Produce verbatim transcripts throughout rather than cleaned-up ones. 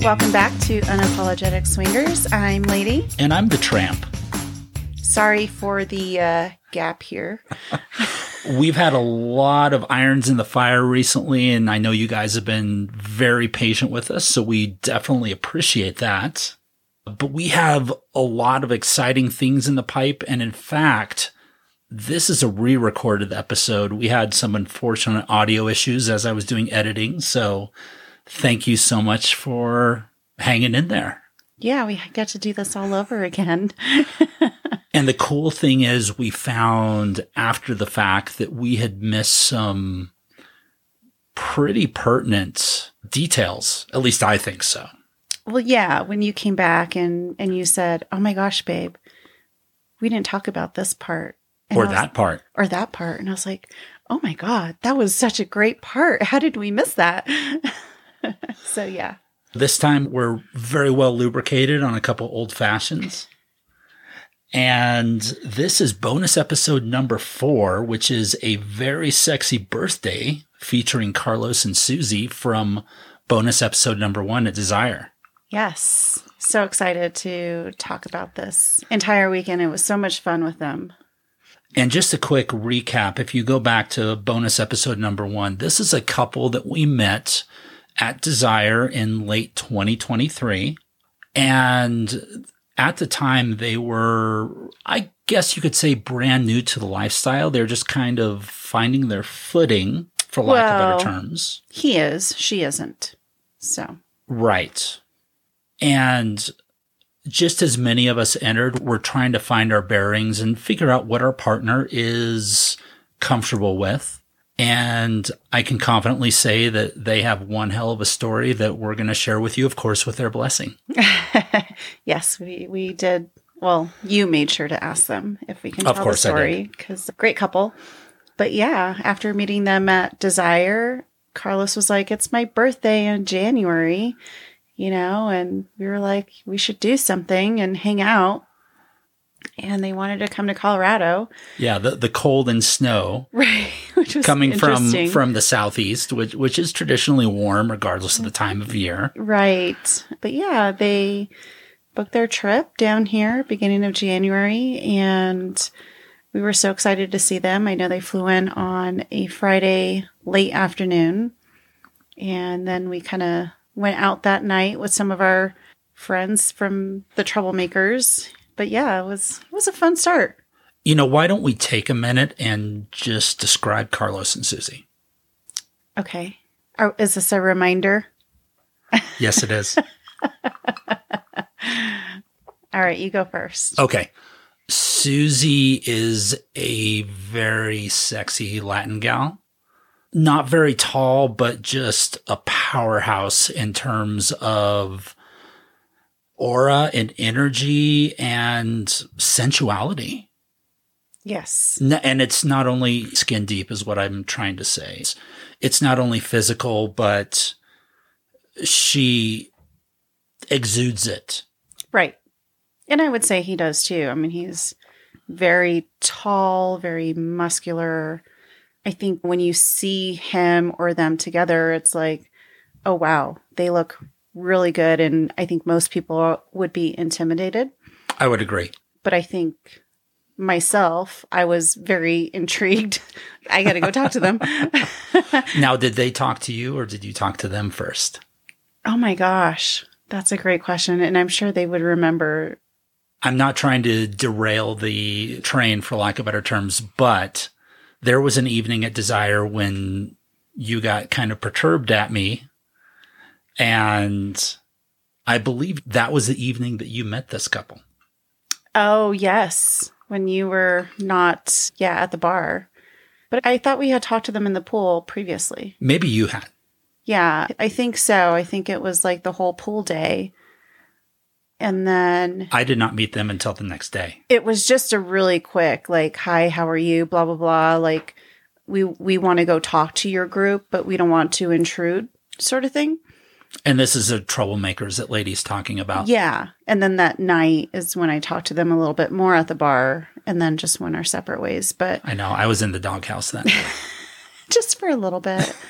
Welcome back to Unapologetic Swingers. I'm Lady. And I'm the Tramp. Sorry for the uh, gap here. We've had a lot of irons in the fire recently, and I know you guys have been very patient with us, so we definitely appreciate that. But we have a lot of exciting things in the pipe, and in fact, this is a re-recorded episode. We had some unfortunate audio issues as I was doing editing, so thank you so much for hanging in there. Yeah, we got to do this all over again. And the cool thing is we found after the fact that we had missed some pretty pertinent details. At least I think so. Well, yeah, when you came back and, and you said, oh my gosh, babe, we didn't talk about this part. And or was, that part. Or that part. And I was like, oh my God, that was such a great part. How did we miss that? So, yeah. This time we're very well lubricated on a couple old fashions. And this is bonus episode number four, which is a very sexy birthday featuring Carlos and Susie from bonus episode number one at Desire. Yes. So excited to talk about this entire weekend. It was so much fun with them. And just a quick recap, if you go back to bonus episode number one, this is a couple that we met at Desire in late twenty twenty-three. And at the time, they were, I guess you could say, brand new to the lifestyle. They're just kind of finding their footing, for lack well, of better terms. He is. She isn't. So. Right. And just as many of us entered, we're trying to find our bearings and figure out what our partner is comfortable with. And I can confidently say that they have one hell of a story that we're going to share with you, of course, with their blessing. Yes, we, we did. Well, you made sure to ask them if we can of tell course the story, because great couple. But yeah, after meeting them at Desire, Carlos was like, it's my birthday in January, you know, and we were like, we should do something and hang out. And they wanted to come to Colorado. Yeah, the the cold and snow. Right. Which was coming from from the southeast, which which is traditionally warm regardless of the time of year. Right. But yeah, they booked their trip down here beginning of January, and we were so excited to see them. I know they flew in on a Friday late afternoon, and then we kind of went out that night with some of our friends from the Troublemakers. But yeah, it was it was a fun start. You know, why don't we take a minute and just describe Carlos and Susie? Okay. Oh, is this a reminder? Yes, it is. All right, you go first. Okay. Susie is a very sexy Latin gal. Not very tall, but just a powerhouse in terms of aura and energy and sensuality. Yes. And it's not only skin deep is what I'm trying to say. It's not only physical, but she exudes it. Right. And I would say he does too. I mean, he's very tall, very muscular. I think when you see him or them together, it's like, oh, wow, they look really good. And I think most people would be intimidated. I would agree. But I think myself, I was very intrigued. I got to go talk to them. Now, did they talk to you or did you talk to them first? Oh my gosh. That's a great question. And I'm sure they would remember. I'm not trying to derail the train, for lack of better terms, but there was an evening at Desire when you got kind of perturbed at me. And I believe that was the evening that you met this couple. Oh, yes. When you were not, yeah, at the bar. But I thought we had talked to them in the pool previously. Maybe you had. Yeah, I think so. I think it was like the whole pool day. And then I did not meet them until the next day. It was just a really quick, like, hi, how are you? Blah, blah, blah. Like, we, we want to go talk to your group, but we don't want to intrude sort of thing. And this is the Troublemakers that Lady's talking about. Yeah. And then that night is when I talked to them a little bit more at the bar and then just went our separate ways. But I know. I was in the doghouse then. Just for a little bit.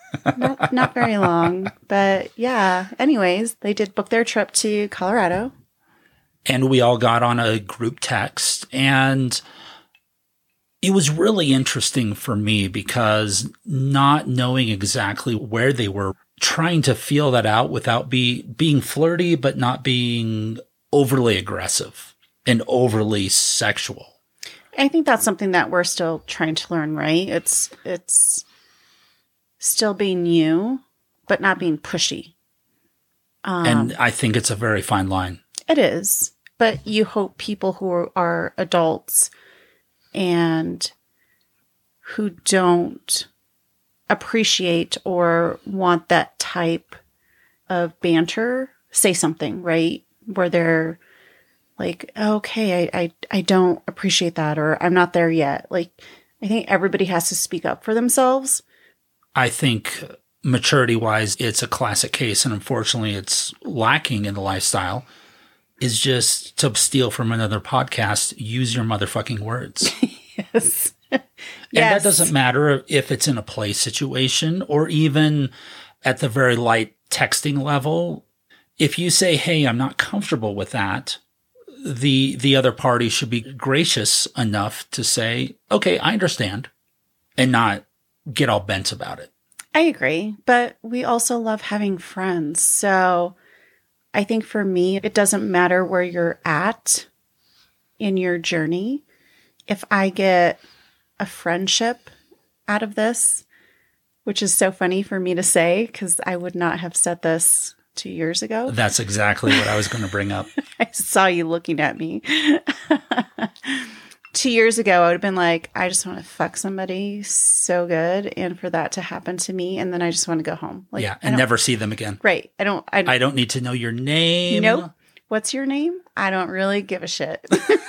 not not very long. But yeah, anyways, they did book their trip to Colorado. And we all got on a group text, and it was really interesting for me because not knowing exactly where they were, trying to feel that out without be being flirty, but not being overly aggressive and overly sexual. I think that's something that we're still trying to learn, right? It's it's still being you, but not being pushy. Um, and I think it's a very fine line. It is. But you hope people who are adults and who don't appreciate or want that type of banter say something, right? Where they're like, okay, I, I, I don't appreciate that, or I'm not there yet. Like, I think everybody has to speak up for themselves. I think maturity-wise, it's a classic case, and unfortunately it's lacking in the lifestyle, is just to steal from another podcast, use your motherfucking words. Yes. And Yes. that doesn't matter if it's in a play situation or even at the very light texting level. If you say, hey, I'm not comfortable with that, the the other party should be gracious enough to say, okay, I understand, and not get all bent about it. I agree, but we also love having friends. So I think for me, it doesn't matter where you're at in your journey. If I get a friendship out of this, which is so funny for me to say, because I would not have said this two years ago. That's exactly what I was going to bring up. I saw you looking at me. Two years ago, I would have been like, I just want to fuck somebody so good, and for that to happen to me, and then I just want to go home. Like, yeah, and never see them again. Right. I don't. I, I don't need to know your name. Nope. What's your name? I don't really give a shit.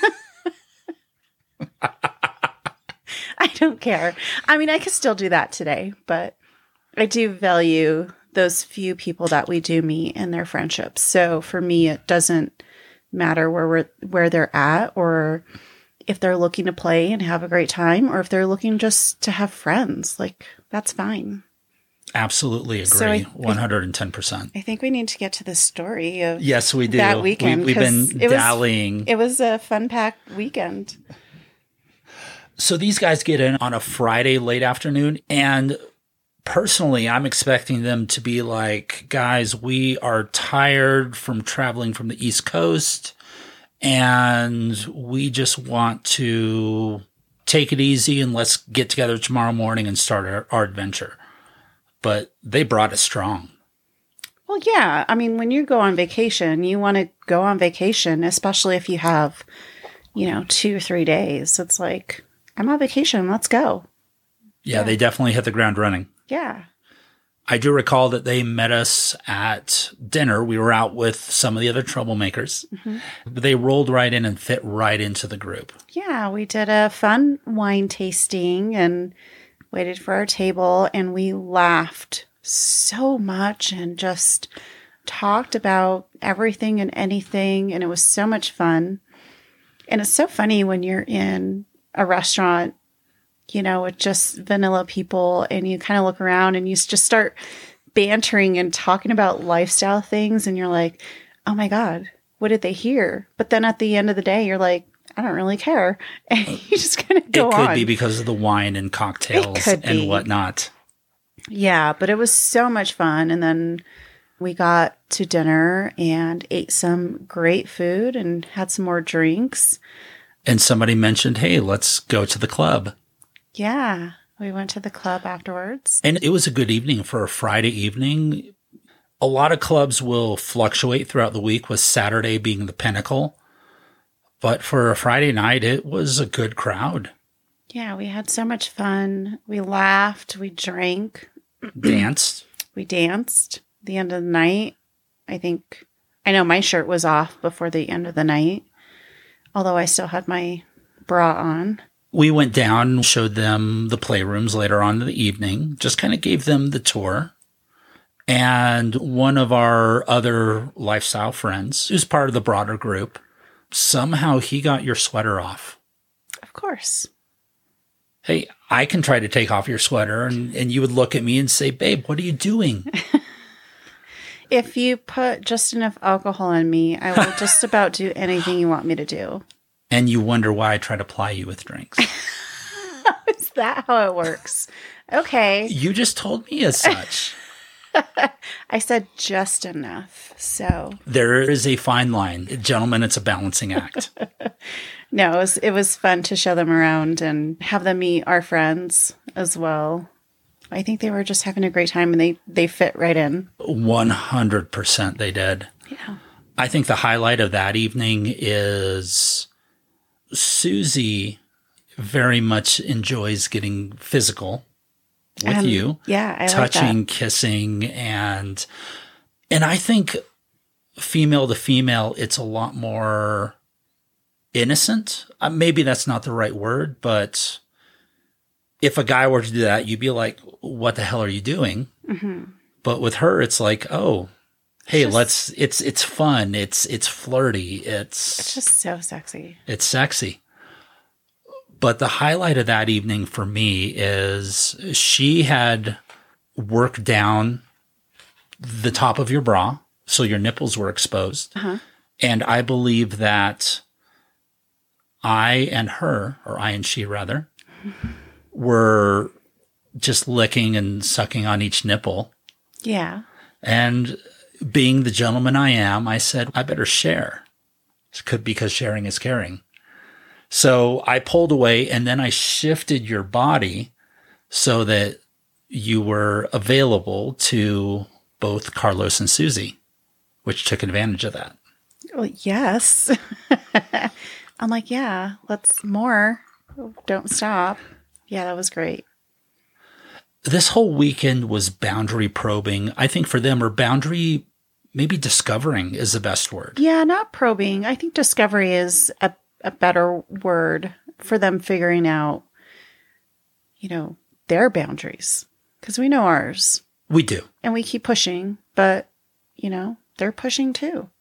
I don't care. I mean, I could still do that today, but I do value those few people that we do meet and their friendships. So for me, it doesn't matter where we're, where they're at, or if they're looking to play and have a great time, or if they're looking just to have friends. Like, that's fine. Absolutely agree. So I, one hundred ten percent. I think we need to get to the story of yes, we do. that weekend. We, we've been 'cause it dallying. Was, it was a fun-packed weekend. So these guys get in on a Friday late afternoon, and personally, I'm expecting them to be like, guys, we are tired from traveling from the East Coast, and we just want to take it easy and let's get together tomorrow morning and start our, our adventure. But they brought it strong. Well, yeah. I mean, when you go on vacation, you want to go on vacation, especially if you have, you know, two or three days. It's like, I'm on vacation. Let's go. Yeah, Yeah. they definitely hit the ground running. Yeah. I do recall that they met us at dinner. We were out with some of the other troublemakers. Mm-hmm. But they rolled right in and fit right into the group. Yeah, we did a fun wine tasting and waited for our table, and we laughed so much and just talked about everything and anything, and it was so much fun. And it's so funny when you're in a restaurant, you know, with just vanilla people, and you kind of look around and you just start bantering and talking about lifestyle things, and you're like, oh my God, what did they hear? But then at the end of the day, you're like, I don't really care. And you just kind of go on. It could be because of the wine and cocktails and whatnot. Yeah, but it was so much fun. And then we got to dinner and ate some great food and had some more drinks. And somebody mentioned, hey, let's go to the club. Yeah, we went to the club afterwards. And it was a good evening for a Friday evening. A lot of clubs will fluctuate throughout the week, with Saturday being the pinnacle. But for a Friday night, it was a good crowd. Yeah, we had so much fun. We laughed. We drank. Danced. We danced. At the end of the night, I think, I know my shirt was off before the end of the night, although I still had my bra on. We went down, showed them the playrooms later on in the evening, just kind of gave them the tour. And one of our other lifestyle friends, who's part of the broader group, somehow he got your sweater off. Of course. Hey, I can try to take off your sweater and, and you would look at me and say, babe, what are you doing? If you put just enough alcohol in me, I will just about do anything you want me to do. And you wonder why I try to ply you with drinks. Is that how it works? Okay. You just told me as such. I said just enough. So there is a fine line. Gentlemen, it's a balancing act. No, it was, it was fun to show them around and have them meet our friends as well. I think they were just having a great time and they, they fit right in. one hundred percent they did. Yeah. I think the highlight of that evening is Susie very much enjoys getting physical with um, you. Yeah, I touching, like that. kissing, and and I think female to female, it's a lot more innocent. Uh, maybe that's not the right word, but if a guy were to do that, you'd be like, "What the hell are you doing?" Mm-hmm. But with her, it's like, "Oh, hey, just, let's." It's it's fun. It's it's flirty. It's it's just so sexy. It's sexy. But the highlight of that evening for me is she had worked down the top of your bra, so your nipples were exposed. Uh-huh. And I believe that I and her, or I and she rather, were just licking and sucking on each nipple. Yeah. And being the gentleman I am, I said, I better share. It could because sharing is caring. So I pulled away and then I shifted your body so that you were available to both Carlos and Susie, which took advantage of that. Well, yes. I'm like, yeah, let's more. Don't stop. Yeah, that was great. This whole weekend was boundary probing. I think for them, or boundary, maybe discovering is the best word. Yeah, not probing. I think discovery is a a better word for them figuring out, you know, their boundaries. Because we know ours. We do. And we keep pushing, but, you know, they're pushing too.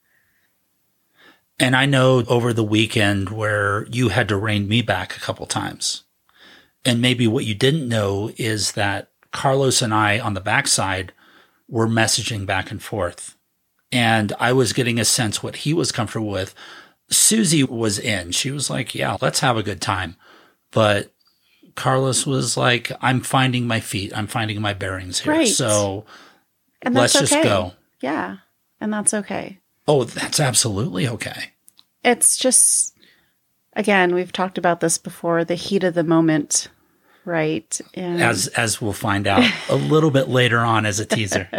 And I know over the weekend where you had to rein me back a couple times. And maybe what you didn't know is that Carlos and I on the backside were messaging back and forth. And I was getting a sense what he was comfortable with. Susie was in. She was like, yeah, let's have a good time. But Carlos was like, I'm finding my feet. I'm finding my bearings here. Right. So and let's that's just okay. go. Yeah. And that's okay. Oh, that's absolutely okay. It's just, again, we've talked about this before, the heat of the moment, right? And as as we'll find out a little bit later on as a teaser.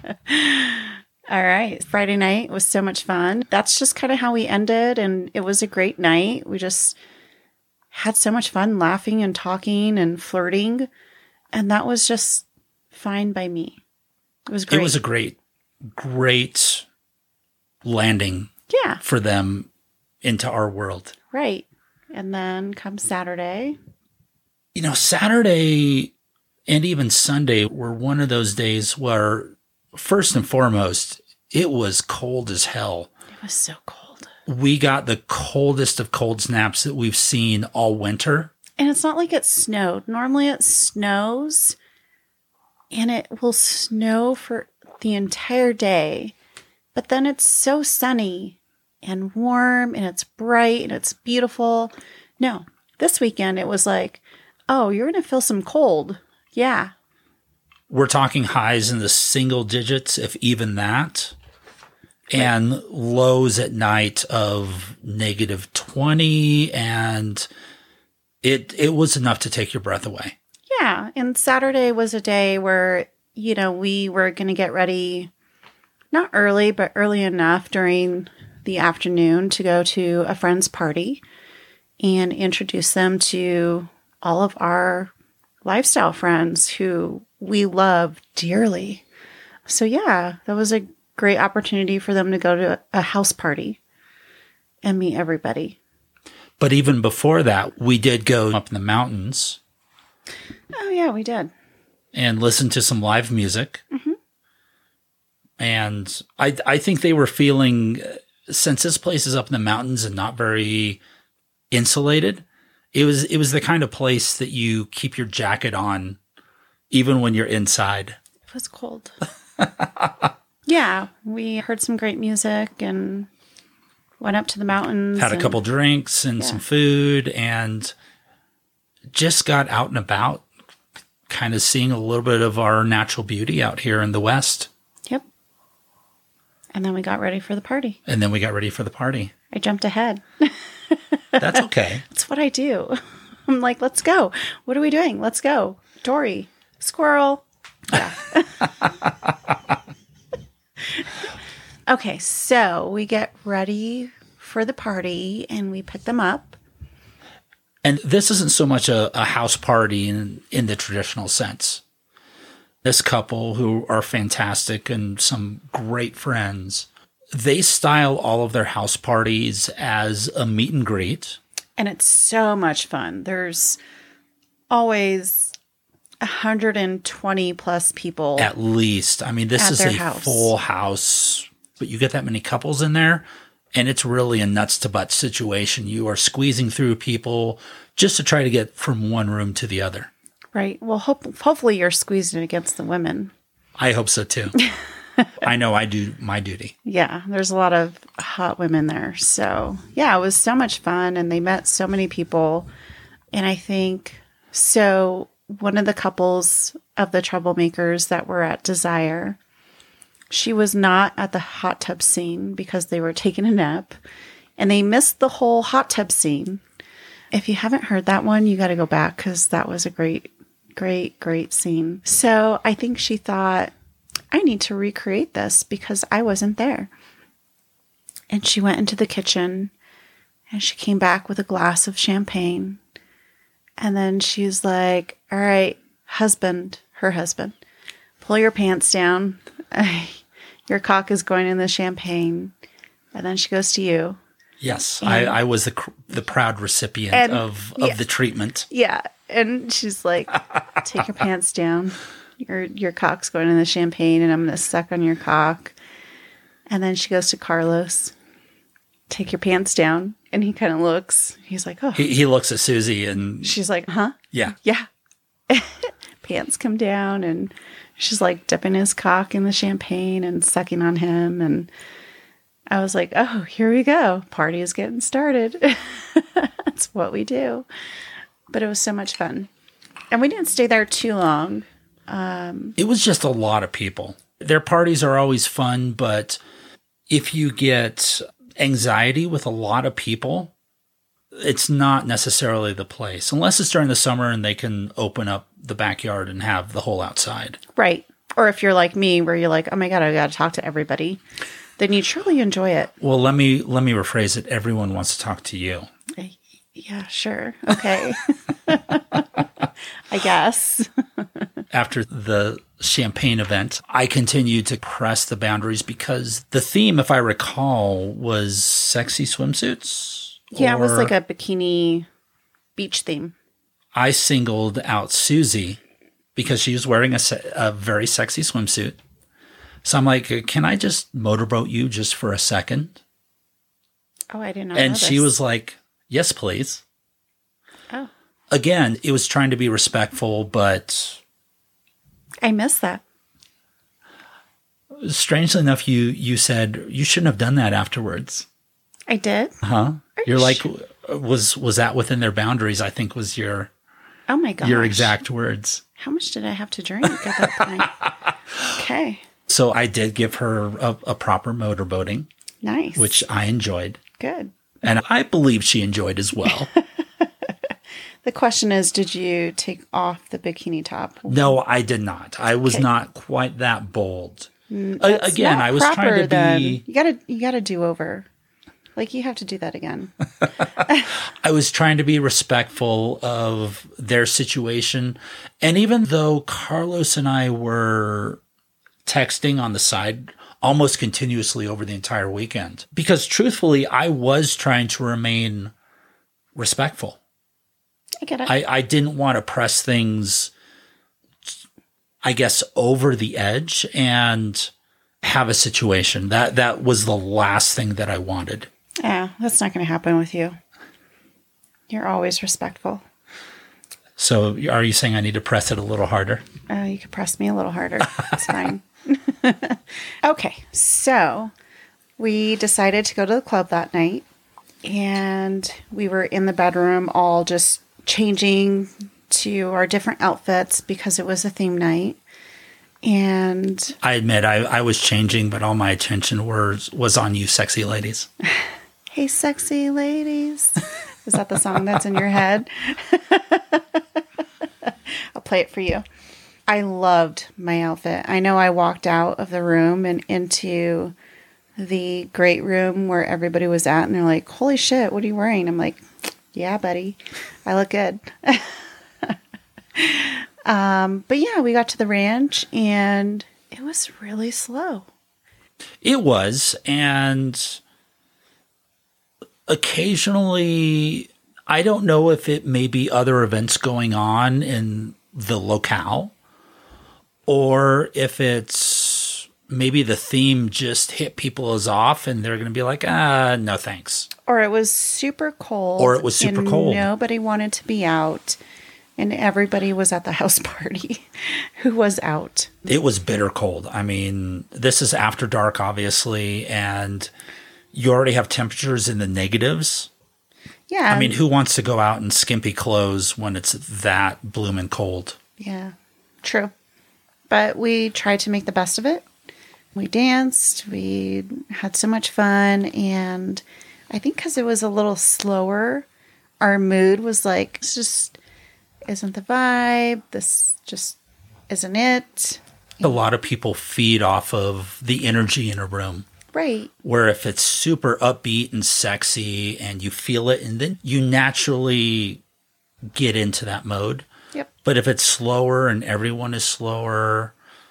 All right. Friday night was so much fun. That's just kind of how we ended. And it was a great night. We just had so much fun laughing and talking and flirting. And that was just fine by me. It was great. It was a great, great landing yeah. for them into our world. Right. And then come Saturday. You know, Saturday and even Sunday were one of those days where, first and foremost, it was cold as hell. It was so cold. We got the coldest of cold snaps that we've seen all winter. And it's not like it snowed. Normally it snows and it will snow for the entire day. But then it's so sunny and warm and it's bright and it's beautiful. No, this weekend it was like, oh, you're going to feel some cold. Yeah. We're talking highs in the single digits, if even that, and right. lows at night of negative twenty. And it, it was enough to take your breath away. Yeah. And Saturday was a day where, you know, we were going to get ready, not early, but early enough during the afternoon to go to a friend's party and introduce them to all of our lifestyle friends who we love dearly. So yeah, that was a great opportunity for them to go to a house party and meet everybody. But even before that, we did go up in the mountains. Oh yeah, we did. And listen to some live music. Mm-hmm. And I I think they were feeling, since this place is up in the mountains and not very insulated, It was it was the kind of place that you keep your jacket on even when you're inside. It was cold. Yeah, we heard some great music and went up to the mountains. Had a and, couple drinks and yeah. some food and just got out and about, kind of seeing a little bit of our natural beauty out here in the West. Yep. And then we got ready for the party. And then we got ready for the party. I jumped ahead. That's okay. That's what I do. I'm like, let's go. What are we doing? Let's go. Dory, squirrel. Yeah. Okay, so we get ready for the party and we pick them up. And this isn't so much a, a house party in, in the traditional sense. This couple, who are fantastic and some great friends, they style all of their house parties as a meet and greet. And it's so much fun. There's always one hundred twenty plus people. At least. I mean, this At is their a house. full house, but you get that many couples in there, and it's really a nuts to butts situation. You are squeezing through people just to try to get from one room to the other. Right. Well, hope, hopefully you're squeezing against the women. I hope so too. I know I do my duty. Yeah, there's a lot of hot women there. So, yeah, it was so much fun, and they met so many people. And I think, so one of the couples of the troublemakers that were at Desire, she was not at the hot tub scene because they were taking a nap, and they missed the whole hot tub scene. If you haven't heard that one, you got to go back because that was a great, great, great scene. So I think she thought, I need to recreate this because I wasn't there. And she went into the kitchen and she came back with a glass of champagne. And then she's like, all right, husband, her husband, pull your pants down. Your cock is going in the champagne. And then she goes to you. Yes, And- I, I was the cr- the proud recipient And- of, of yeah. the treatment. Yeah. And she's like, take your pants down. Your your cock's going in the champagne and I'm going to suck on your cock. And then she goes to Carlos, take your pants down. And he kind of looks. He's like, oh. He, he looks at Susie and She's like, huh? yeah, Yeah. Pants come down and she's like dipping his cock in the champagne and sucking on him. And I was like, oh, here we go. Party is getting started. That's what we do. But it was so much fun. And we didn't stay there too long. it was just a lot of people. Their parties are always fun, but if you get anxiety with a lot of people, it's not necessarily the place, unless it's during the summer and they can open up the backyard and have the whole outside. Right. Or if you're like me, where you're like, oh my God, I got to talk to everybody, then you truly enjoy it. Well, let me let me rephrase it. Everyone wants to talk to you. Yeah, sure. Okay. I guess. After the champagne event, I continued to press the boundaries because the theme, if I recall, was sexy swimsuits. Yeah, it was or like a bikini beach theme. I singled out Susie because she was wearing a, se- a very sexy swimsuit. So I'm like, can I just motorboat you just for a second? Oh, I didn't know. And this. she was like, yes, please. Oh, Again, it was trying to be respectful, but I missed that. strangely enough, you you said you shouldn't have done that afterwards. I did. Huh? Are You're you like, sure? was was that within their boundaries? I think was your Oh my gosh. your exact words. How much did I have to drink at that point? Okay. So I did give her a, a proper motorboating, Nice. which I enjoyed, Good. and I believe she enjoyed as well. The question is, did you take off the bikini top? No, I did not. I was Okay. not quite that bold. A- That's again, not I was proper, trying to then. be. You gotta, you gotta do over. Like you have to do that again. I was trying to be respectful of their situation. And even though Carlos and I were texting on the side almost continuously over the entire weekend, because truthfully, I was trying to remain respectful. I get it. I, I didn't want to press things, I guess, over the edge and have a situation. That, that was the last thing that I wanted. Yeah, that's not going to happen with you. You're always respectful. So are you saying I need to press it a little harder? Uh, you could press me a little harder. It's fine. Okay, so we decided to go to the club that night, and we were in the bedroom all just changing to our different outfits because it was a theme night. And I admit I, I was changing, but all my attention was, was on you sexy ladies. Hey, sexy ladies. Is that the song that's in your head? I'll play it for you. I loved my outfit. I know I walked out of the room and into the great room where everybody was at, and they're like, holy shit, what are you wearing? I'm like, yeah, buddy, I look good. um, but yeah, we got to the ranch, and it was really slow. It was, and occasionally, I don't know if it may be other events going on in the locale, or if it's maybe the theme just hit people as off and they're going to be like, ah, no thanks. Or it was super cold. Or it was super and cold. Nobody wanted to be out. And everybody was at the house party who was out. It was bitter cold. I mean, this is after dark, obviously, and you already have temperatures in the negatives. Yeah. I mean, who wants to go out in skimpy clothes when it's that bloomin' cold? Yeah, true. But we tried to make the best of it. We danced. We had so much fun. And I think because it was a little slower, our mood was like, this just isn't the vibe. This just isn't it. A lot of people feed off of the energy in a room. Right. Where if it's super upbeat and sexy and you feel it, and then you naturally get into that mode. Yep. But if it's slower and everyone is slower,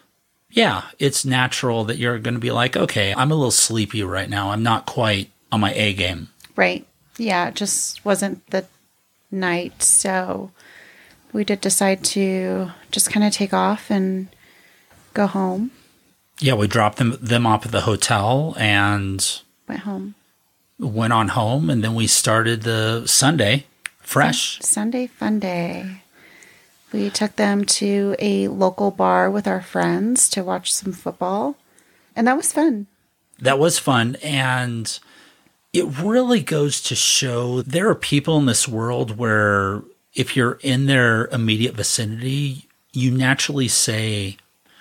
yeah, it's natural that you're going to be like, okay, I'm a little sleepy right now. I'm not quite on my A game. Right. Yeah, it just wasn't the night. So we did decide to just kind of take off and go home. Yeah, we dropped them them off at the hotel and went home. Went on home, and then we started the Sunday fresh. Sunday fun day. We took them to a local bar with our friends to watch some football, and that was fun. That was fun, and it really goes to show there are people in this world where if you're in their immediate vicinity, you naturally say,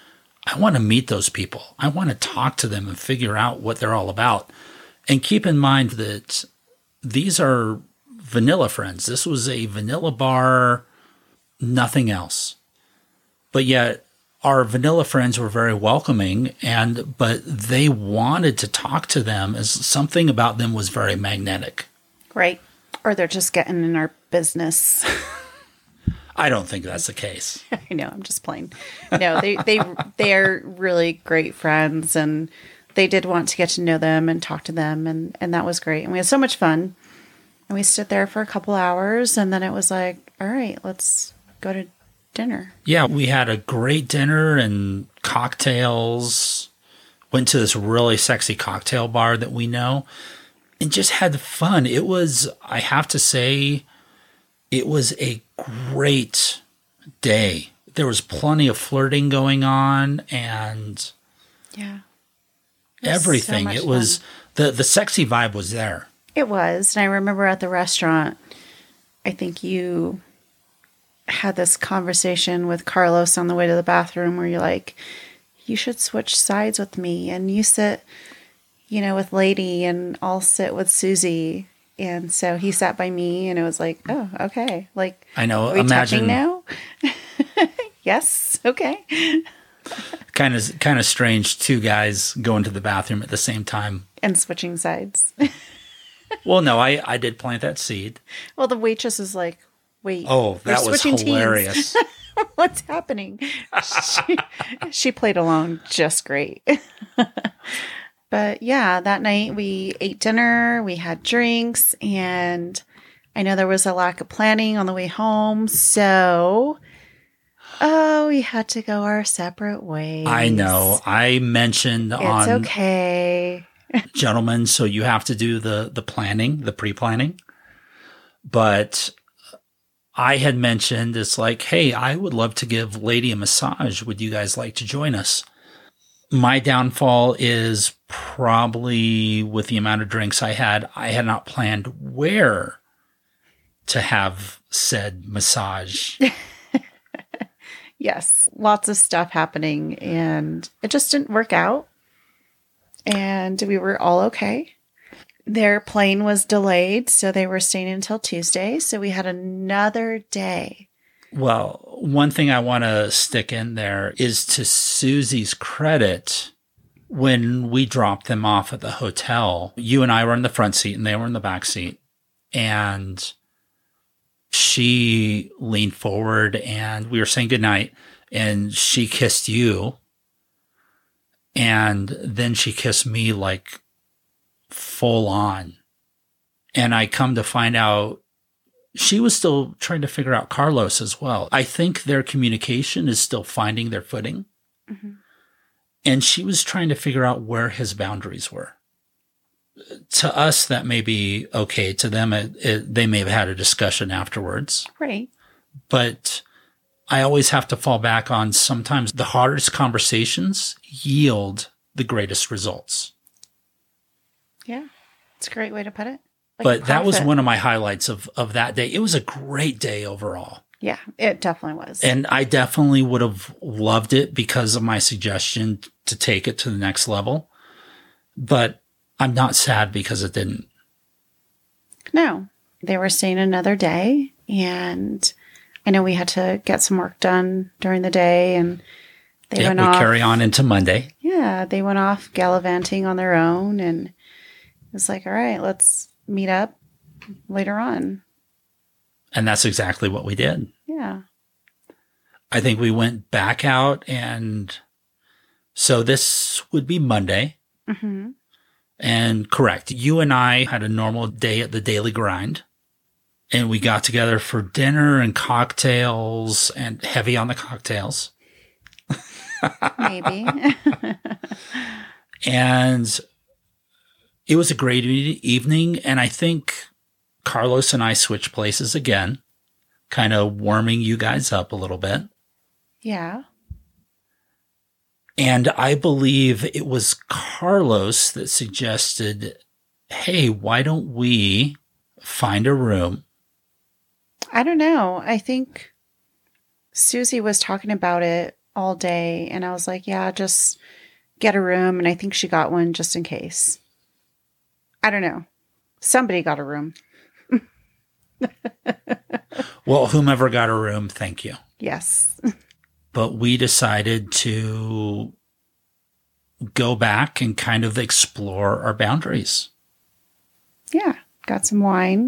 I want to meet those people. I want to talk to them and figure out what they're all about. And keep in mind that these are vanilla friends. This was a vanilla bar, nothing else. But yet our vanilla friends were very welcoming, and but they wanted to talk to them, as something about them was very magnetic. Right. Or they're just getting in our business. I don't think that's the case. I know, I'm just playing. No, they they they're really great friends, and they did want to get to know them and talk to them, and, and that was great. And we had so much fun. And we stood there for a couple hours, and then it was like, all right, let's go to dinner. Yeah, we had a great dinner and cocktails. Went to this really sexy cocktail bar that we know and just had fun. It was, I have to say, it was a great day. There was plenty of flirting going on, and yeah, it everything. So it was fun. the the sexy vibe was there. It was, and I remember at the restaurant, I think you had this conversation with Carlos on the way to the bathroom where you're like, you should switch sides with me, and you sit, you know, with Lady, and I'll sit with Susie. And so he sat by me, and it was like, oh, okay. Like, I know. Are we imagine touching now? Yes. Okay. Kind of, kind of strange. Two guys going to the bathroom at the same time and switching sides. Well, no, I, I did plant that seed. Well, the waitress is like, wait. Oh, that was hilarious. What's happening? She, she played along just great. But yeah, that night we ate dinner, we had drinks, and I know there was a lack of planning on the way home. So, oh, we had to go our separate ways. I know. I mentioned it's on... It's okay. Gentlemen, so you have to do the, the planning, the pre-planning. But I had mentioned it's like, hey, I would love to give Lady a massage. Would you guys like to join us? My downfall is probably with the amount of drinks I had, I had not planned where to have said massage. Yes, lots of stuff happening, and it just didn't work out. And we were all okay. Their plane was delayed, so they were staying until Tuesday. So we had another day. Well, one thing I want to stick in there is to Susie's credit. When we dropped them off at the hotel, you and I were in the front seat and they were in the back seat. And she leaned forward and we were saying goodnight, and she kissed you. And then she kissed me like full on. And I come to find out she was still trying to figure out Carlos as well. I think their communication is still finding their footing. Mm-hmm. And she was trying to figure out where his boundaries were. To us, that may be okay. To them, it, it, they may have had a discussion afterwards. Right. But I always have to fall back on sometimes the hardest conversations yield the greatest results. Yeah, it's a great way to put it. Like but that was one of my highlights of, of that day. It was a great day overall. Yeah, it definitely was. And I definitely would have loved it because of my suggestion to take it to the next level. But I'm not sad because it didn't. No, they were staying another day. And I know we had to get some work done during the day. And they yeah, went we off. carry on into Monday. Yeah, they went off gallivanting on their own. And it was like, all right, let's meet up later on. And that's exactly what we did. Yeah. I think we went back out, and so this would be Monday. Mm-hmm. And correct, you and I had a normal day at the Daily Grind, and we got together for dinner and cocktails, and heavy on the cocktails. Maybe. And it was a great e- evening, and I think Carlos and I switched places again, kind of warming you guys up a little bit. Yeah. And I believe it was Carlos that suggested, hey, why don't we find a room? I don't know. I think Susie was talking about it all day, and I was like, yeah, just get a room. And I think she got one just in case. I don't know. Somebody got a room. Well, whomever got a room, thank you. Yes. But we decided to go back and kind of explore our boundaries. Yeah. Got some wine.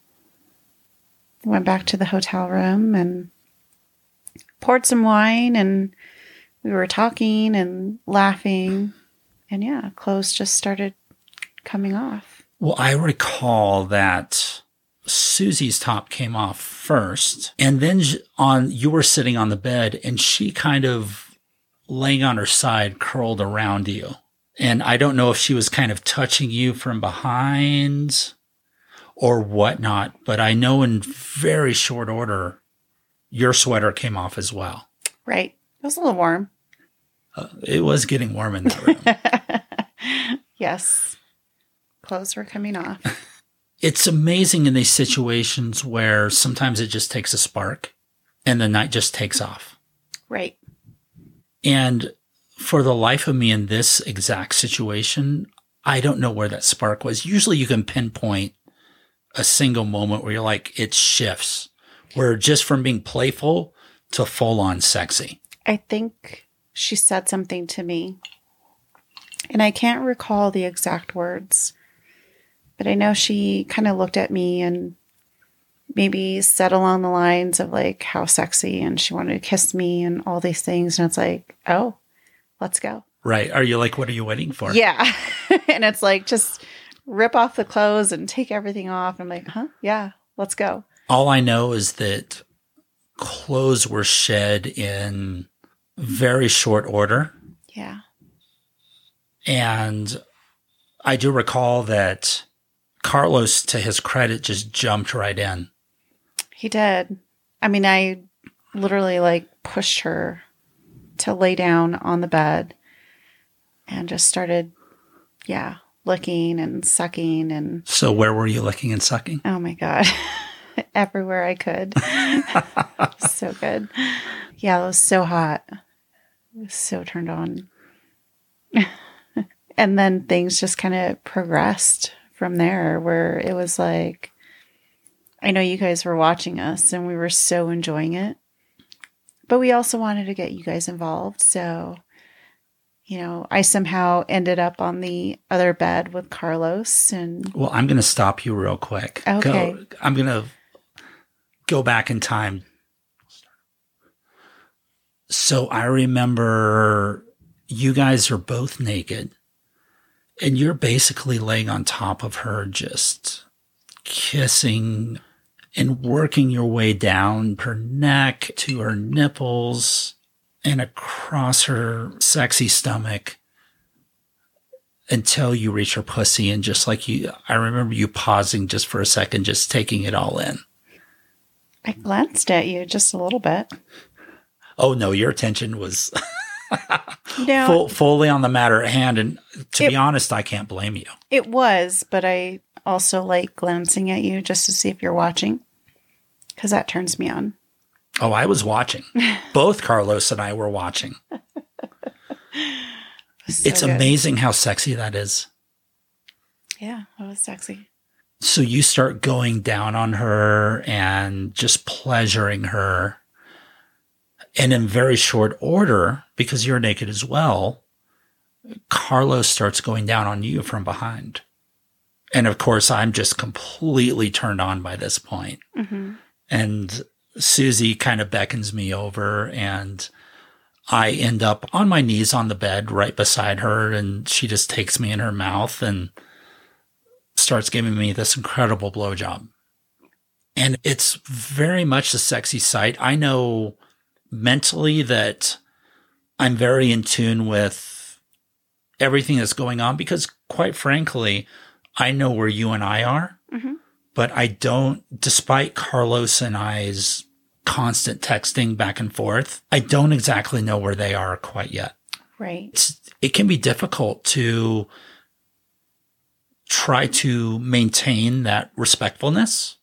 Went back to the hotel room and poured some wine, and we were talking and laughing. And yeah, clothes just started coming off. Well, I recall that Susie's top came off first, and then on you were sitting on the bed, and she kind of laying on her side, curled around you. And I don't know if she was kind of touching you from behind or whatnot, but I know in very short order, your sweater came off as well. Right. It was a little warm. Uh, it was getting warm in that room. Yes. Clothes were coming off. It's amazing in these situations where sometimes it just takes a spark and the night just takes off. Right. And for the life of me in this exact situation, I don't know where that spark was. Usually you can pinpoint a single moment where you're like, it shifts, where just from being playful to full on sexy. I think she said something to me, and I can't recall the exact words, but I know she kind of looked at me and maybe said along the lines of like how sexy, and she wanted to kiss me and all these things. And it's like, oh, let's go. Right. Are you like, what are you waiting for? Yeah. And it's like, just rip off the clothes and take everything off. I'm like, huh? Yeah, let's go. All I know is that clothes were shed in very short order. Yeah. And I do recall that Carlos, to his credit, just jumped right in. He did. I mean, I literally like pushed her to lay down on the bed and just started, yeah, licking and sucking. And so where were you licking and sucking? oh my God, everywhere I could. So good. Yeah, it was so hot. It was so turned on. And then things just kind of progressed from there, where it was like, I know you guys were watching us and we were so enjoying it, but we also wanted to get you guys involved. So, you know, I somehow ended up on the other bed with Carlos. And well, I'm going to stop you real quick. Okay. Go, I'm going to go back in time. So I remember you guys are both naked and you're basically laying on top of her, just kissing and working your way down her neck to her nipples and across her sexy stomach until you reach her pussy. And just like you, I remember you pausing just for a second, just taking it all in. I glanced at you just a little bit. Oh no, your attention was no, full, fully on the matter at hand. And to it, be honest, I can't blame you. It was, but I also like glancing at you just to see if you're watching, because that turns me on. Oh, I was watching. Both Carlos and I were watching. So it's good. amazing how sexy that is. Yeah, that was sexy. So you start going down on her and just pleasuring her. And in very short order, because you're naked as well, Carlos starts going down on you from behind. And of course, I'm just completely turned on by this point. Mm-hmm. And Susie kind of beckons me over and I end up on my knees on the bed right beside her. And she just takes me in her mouth and starts giving me this incredible blowjob. And it's very much a sexy sight. I know mentally that I'm very in tune with everything that's going on because, quite frankly, I know where you and I are, mm-hmm. but I don't, despite Carlos and I's constant texting back and forth, I don't exactly know where they are quite yet. Right. It's, it can be difficult to try to maintain that respectfulness,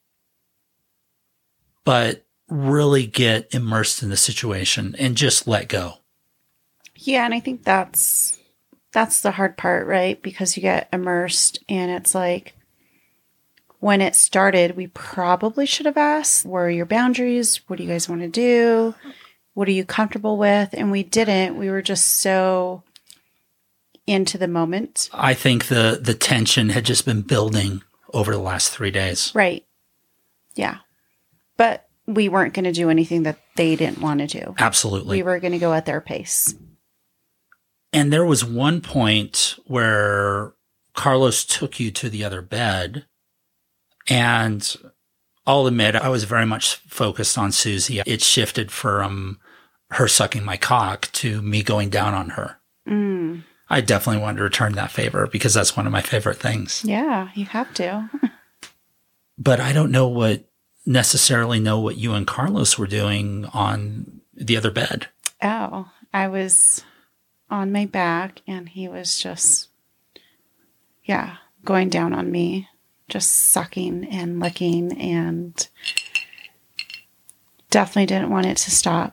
but really get immersed in the situation and just let go. Yeah, and I think that's that's the hard part, right? Because you get immersed and it's like, when it started, we probably should have asked, where are your boundaries? What do you guys want to do? What are you comfortable with? And we didn't. We were just so into the moment. I think the the tension had just been building over the last three days. Right. Yeah. But we weren't going to do anything that they didn't want to do. Absolutely. We were going to go at their pace. And there was one point where Carlos took you to the other bed. And I'll admit, I was very much focused on Susie. It shifted from her sucking my cock to me going down on her. Mm. I definitely wanted to return that favor because that's one of my favorite things. Yeah, you have to. But I don't know what necessarily know what you and Carlos were doing on the other bed. Oh, I was on my back and he was just, yeah, going down on me, just sucking and licking, and definitely didn't want it to stop.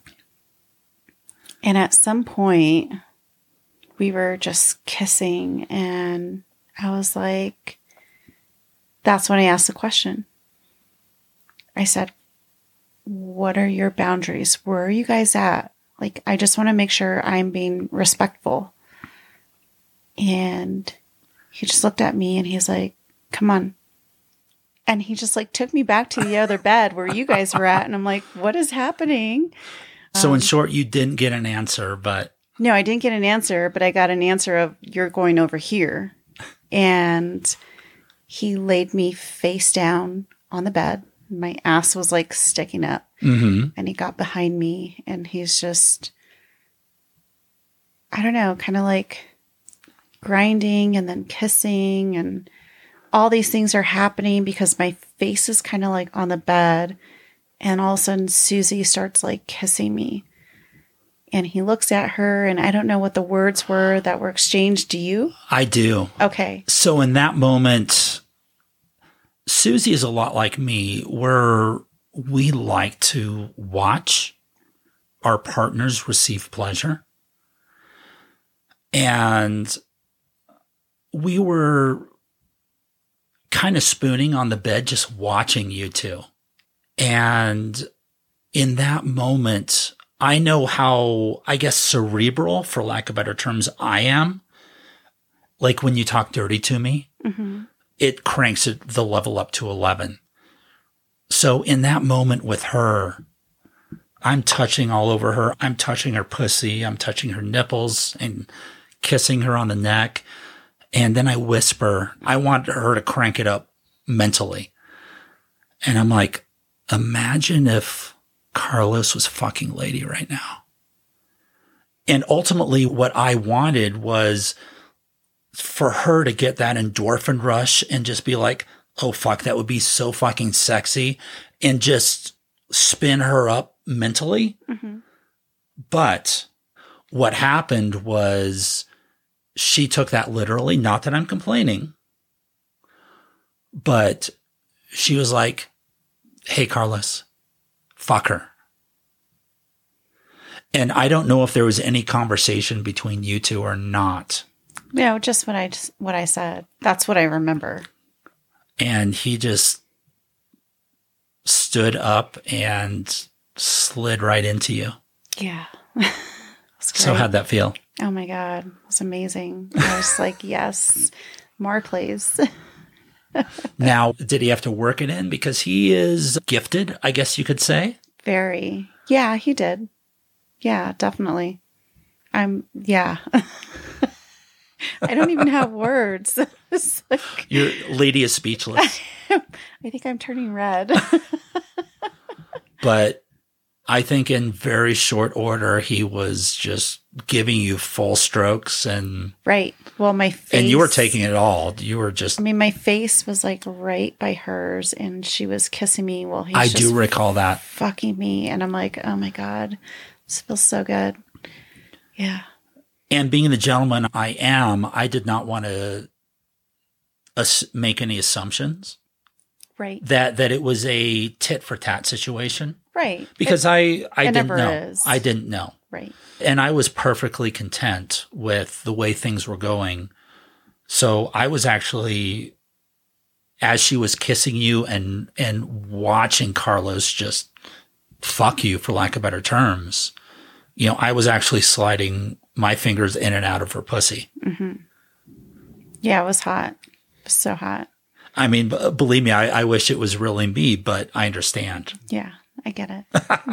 And at some point, we were just kissing, and I was like, that's when I asked the question. I said, what are your boundaries? Where are you guys at? Like, I just want to make sure I'm being respectful. And he just looked at me and he's like, come on. And he just like took me back to the other bed where you guys were at. And I'm like, what is happening? So um, in short, you didn't get an answer, but. No, I didn't get an answer, but I got an answer of, you're going over here. And he laid me face down on the bed. My ass was like sticking up, mm-hmm. and he got behind me and he's just, I don't know, kind of like grinding and then kissing and all these things are happening because my face is kind of like on the bed. And all of a sudden, Susie starts like kissing me. And he looks at her, and I don't know what the words were that were exchanged. Do you? I do. Okay. So in that moment, Susie is a lot like me, where we like to watch our partners receive pleasure. And we were kind of spooning on the bed, just watching you two. And in that moment, I know how, I guess, cerebral, for lack of better terms, I am. Like when you talk dirty to me, mm-hmm. it cranks it, the level up to eleven. So in that moment with her, I'm touching all over her. I'm touching her pussy. I'm touching her nipples and kissing her on the neck. And then I whisper, I want her to crank it up mentally. And I'm like, imagine if Carlos was fucking Lady right now. And ultimately what I wanted was for her to get that endorphin rush and just be like, oh, fuck, that would be so fucking sexy, and just spin her up mentally. Mm-hmm. But what happened was she took that literally. Not that I'm complaining, but she was like, hey, Carlos, fuck her. And I don't know if there was any conversation between you two or not. No, just what I, what I said. That's what I remember. And he just stood up and slid right into you. Yeah. So how'd that feel? Oh my God. It was amazing. I was like, yes, more please. Now, did he have to work it in? Because he is gifted, I guess you could say. Very. Yeah, he did. Yeah, definitely. I'm, yeah. I don't even have words. Like, your lady is speechless. I think I'm turning red. But I think in very short order, he was just giving you full strokes. And right. Well, my face. And you were taking it all. You were just. I mean, my face was like right by hers, and she was kissing me while he I was do recall that. Fucking me. And I'm like, oh my God, this feels so good. Yeah. And being the gentleman I am, I did not want to ass- make any assumptions. Right. That that it was a tit for tat situation. Right. Because it, I, I it didn't never know. Is. I didn't know. Right. And I was perfectly content with the way things were going. So I was actually, as she was kissing you and, and watching Carlos just fuck you, for lack of better terms, you know, I was actually sliding my fingers in and out of her pussy. Mm-hmm. Yeah, it was hot. It was so hot. I mean, b- believe me, I, I wish it was really me, but I understand. Yeah, I get it.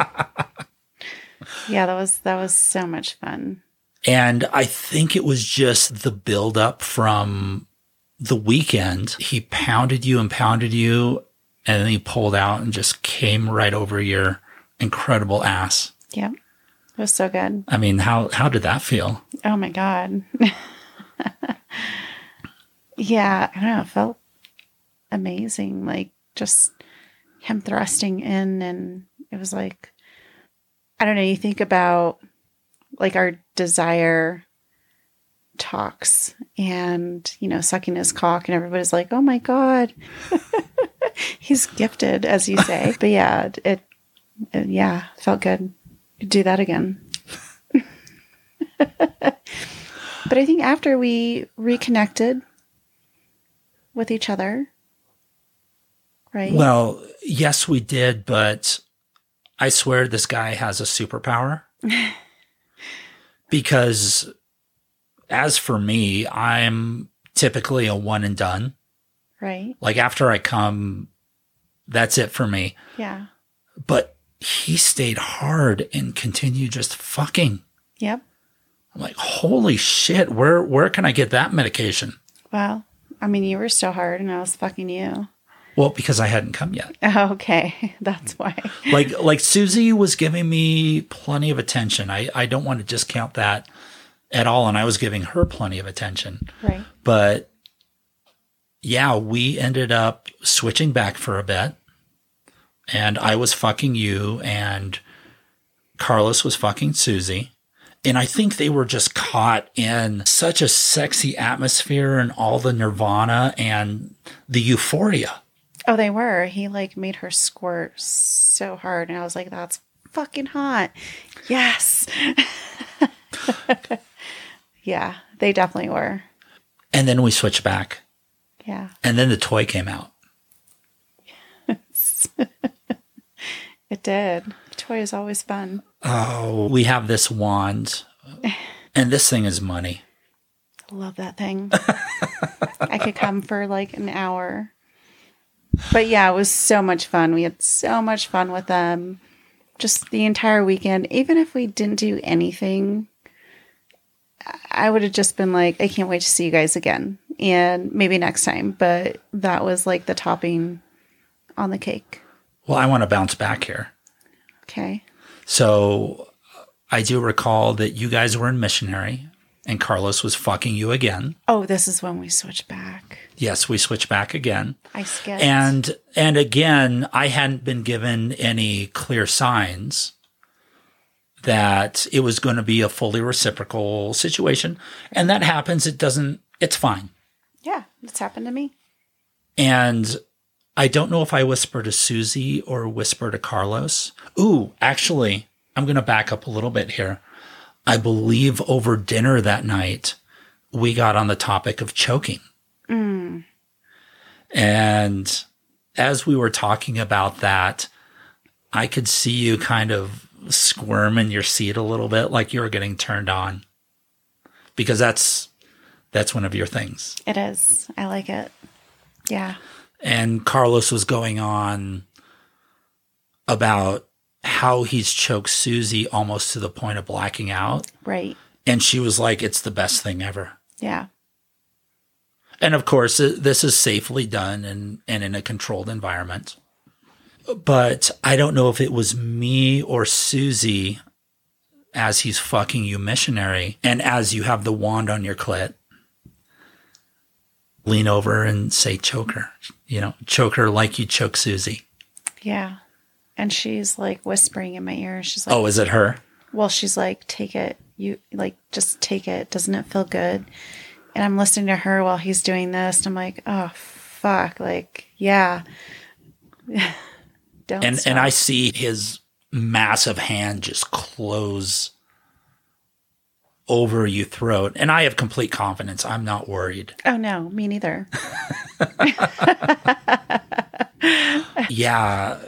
Yeah, that was that was so much fun. And I think it was just the buildup from the weekend. He pounded you and pounded you, and then he pulled out and just came right over your incredible ass. Yep. It was so good. I mean, how how did that feel? Oh my God. Yeah, I don't know. It felt amazing. Like just him thrusting in, and it was like, I don't know. You think about like our desire talks and, you know, sucking his cock, and everybody's like, oh my God, he's gifted, as you say. But yeah, it, it yeah, felt good. Do that again. But I think after we reconnected with each other, right? Well, yes, we did, but I swear this guy has a superpower. Because as for me, I'm typically a one and done. Right. Like after I come, that's it for me. Yeah. But he stayed hard and continued just fucking. Yep. I'm like, holy shit, where where can I get that medication? Well, I mean, you were so hard and I was fucking you. Well, because I hadn't come yet. Oh, okay. That's why. like like Susie was giving me plenty of attention. I, I don't want to discount that at all. And I was giving her plenty of attention. Right. But yeah, we ended up switching back for a bit. And I was fucking you, and Carlos was fucking Susie. And I think they were just caught in such a sexy atmosphere and all the nirvana and the euphoria. Oh, they were. He like made her squirt so hard. And I was like, that's fucking hot. Yes. Yeah, they definitely were. And then we switched back. Yeah. And then the toy came out. It did. The toy is always fun. Oh, we have this wand. And this thing is money. I love that thing. I could come for like an hour. But yeah, it was so much fun. We had so much fun with them. Just the entire weekend. Even if we didn't do anything, I would have just been like, I can't wait to see you guys again. And maybe next time. But that was like the topping on the cake. Well, I want to bounce back here. Okay. So I do recall that you guys were in missionary and Carlos was fucking you again. Oh, this is when we switched back. Yes, we switched back again. I skipped. And and again, I hadn't been given any clear signs that it was going to be a fully reciprocal situation. And that happens. It doesn't, it's fine. Yeah, it's happened to me. And I don't know if I whisper to Susie or whisper to Carlos. Ooh, actually, I'm going to back up a little bit here. I believe over dinner that night, we got on the topic of choking. Mm. And as we were talking about that, I could see you kind of squirm in your seat a little bit, like you were getting turned on. Because that's that's one of your things. It is. I like it. Yeah. And Carlos was going on about how he's choked Susie almost to the point of blacking out. Right. And she was like, it's the best thing ever. Yeah. And of course, this is safely done and, and in a controlled environment. But I don't know if it was me or Susie as he's fucking you missionary and as you have the wand on your clit, lean over and say, choke her, you know, choke her like you choke Susie. Yeah. And she's like whispering in my ear. She's like, oh, is it her? Well, she's like, take it. You like, just take it. Doesn't it feel good? And I'm listening to her while he's doing this. And I'm like, oh, fuck. Like, yeah. Don't and stop. And I see his massive hand just close over your throat. And I have complete confidence. I'm not worried. Oh, no, me neither. Yeah.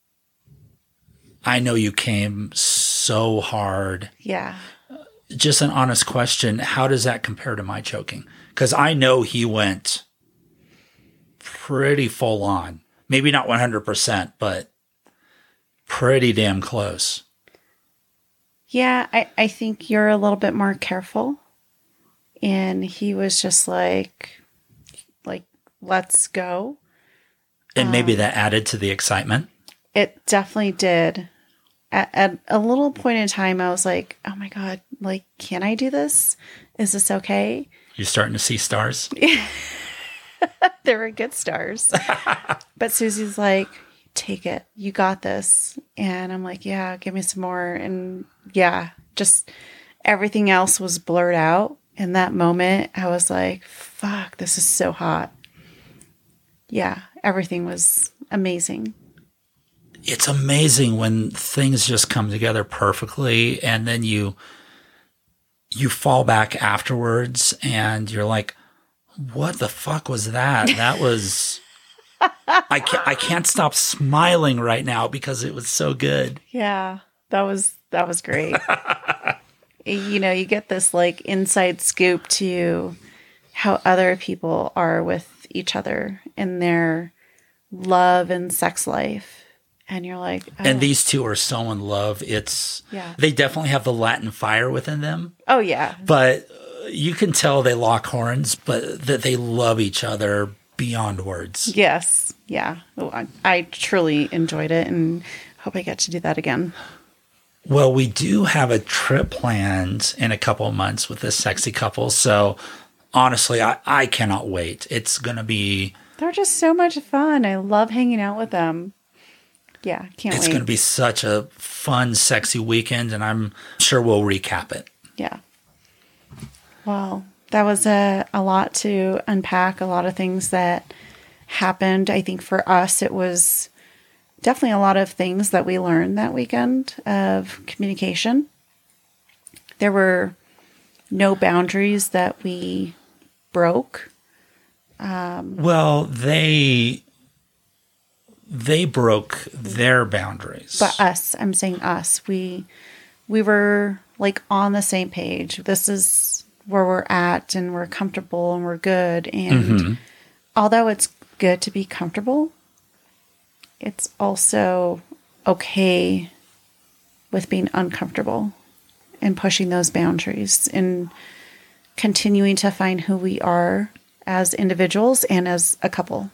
I know you came so hard. Yeah. Just an honest question. How does that compare to my choking? Because I know he went pretty full on. Maybe not one hundred percent, but pretty damn close. Yeah, I, I think you're a little bit more careful. And he was just like, like, let's go. And maybe Um, that added to the excitement. It definitely did. At, at a little point in time, I was like, oh my God, like, can I do this? Is this okay? You're starting to see stars. There were good stars. But Susie's like, take it. You got this. And I'm like, yeah, give me some more. And yeah, just everything else was blurred out. In that moment, I was like, fuck, this is so hot. Yeah, everything was amazing. It's amazing when things just come together perfectly and then you you fall back afterwards and you're like, what the fuck was that? That was I can't I can't stop smiling right now because it was so good. Yeah, that was that was great. You know, you get this like inside scoop to how other people are with each other in their love and sex life. And you're like, oh. And these two are so in love. It's Yeah. they definitely have the Latin fire within them. Oh, yeah. But uh, you can tell they lock horns, but that they love each other beyond words. Yes. Yeah. Oh, I, I truly enjoyed it and hope I get to do that again. Well, we do have a trip planned in a couple of months with this sexy couple. So honestly, I, I cannot wait. It's going to be... They're just so much fun. I love hanging out with them. Yeah, can't It's wait. going to be such a fun, sexy weekend, and I'm sure we'll recap it. Yeah. Well, that was a, a lot to unpack, a lot of things that happened. I think for us, it was definitely a lot of things that we learned that weekend of communication. There were no boundaries that we broke. Um, well, they they broke their boundaries. But us, I'm saying us. We we were like on the same page. This is where we're at, and we're comfortable, and we're good. And mm-hmm. although it's good to be comfortable, it's also okay with being uncomfortable and pushing those boundaries and continuing to find who we are as individuals and as a couple.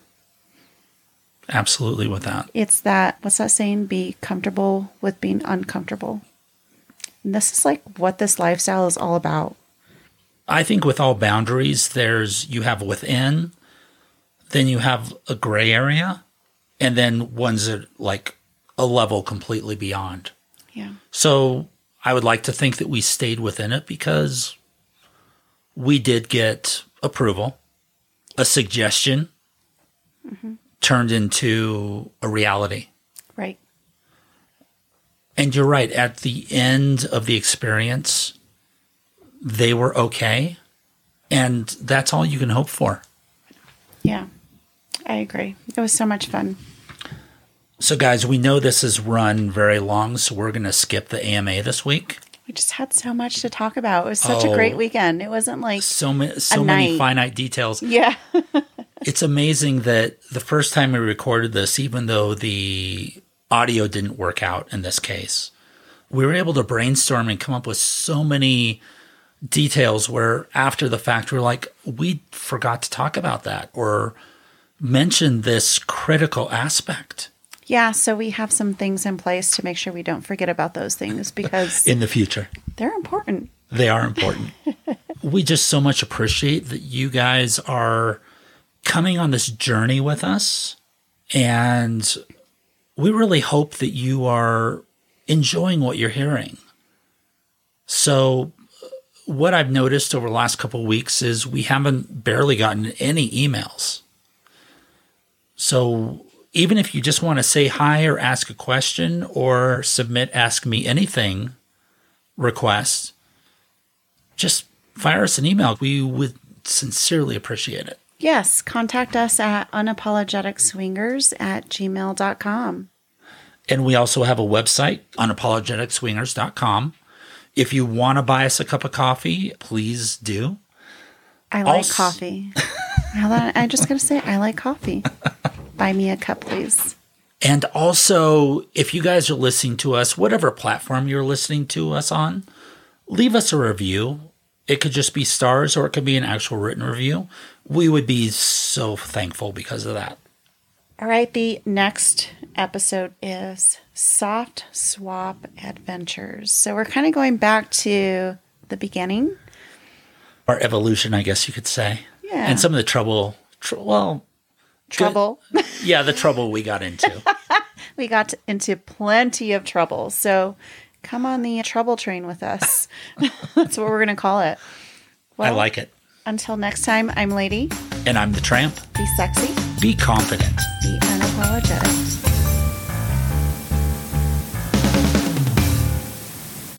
Absolutely with that. It's that, what's that saying? Be comfortable with being uncomfortable. And this is like what this lifestyle is all about. I think with all boundaries, there's, you have within, then you have a gray area, and then ones that like a level completely beyond. Yeah. So I would like to think that we stayed within it because we did get approval, a suggestion mm-hmm. turned into a reality. Right. And you're right. At the end of the experience, they were okay. And that's all you can hope for. Yeah, I agree. It was so much fun. So, guys, we know this is run very long, so we're going to skip the A M A this week. We just had so much to talk about. It was such oh, a great weekend. It wasn't like so, ma- so many night. finite details. Yeah. It's amazing that the first time we recorded this, even though the audio didn't work out in this case, we were able to brainstorm and come up with so many details where after the fact, we're like, we forgot to talk about that or mention this critical aspect. Yeah, so we have some things in place to make sure we don't forget about those things because in the future, they're important. They are important. We just so much appreciate that you guys are coming on this journey with us. And we really hope that you are enjoying what you're hearing. So what I've noticed over the last couple of weeks is we haven't barely gotten any emails. So even if you just want to say hi or ask a question or submit Ask Me Anything requests, just fire us an email. We would sincerely appreciate it. Yes, contact us at unapologeticswingers at gmail dot com. And we also have a website, unapologetic swingers dot com. If you want to buy us a cup of coffee, please do. I like also- coffee. I just got to say, I like coffee. Buy me a cup, please. And also, if you guys are listening to us, whatever platform you're listening to us on, leave us a review. It could just be stars or it could be an actual written review. We would be so thankful because of that. All right, the next episode is Soft Swap Adventures. So we're kind of going back to the beginning. Our evolution, I guess you could say. Yeah. And some of the trouble, tr- well... Trouble. Good. Yeah, the trouble we got into. We got into plenty of trouble. So come on the trouble train with us. That's what we're going to call it. Well, I like it. Until next time, I'm Lady. And I'm the Tramp. Be sexy. Be confident. Be unapologetic.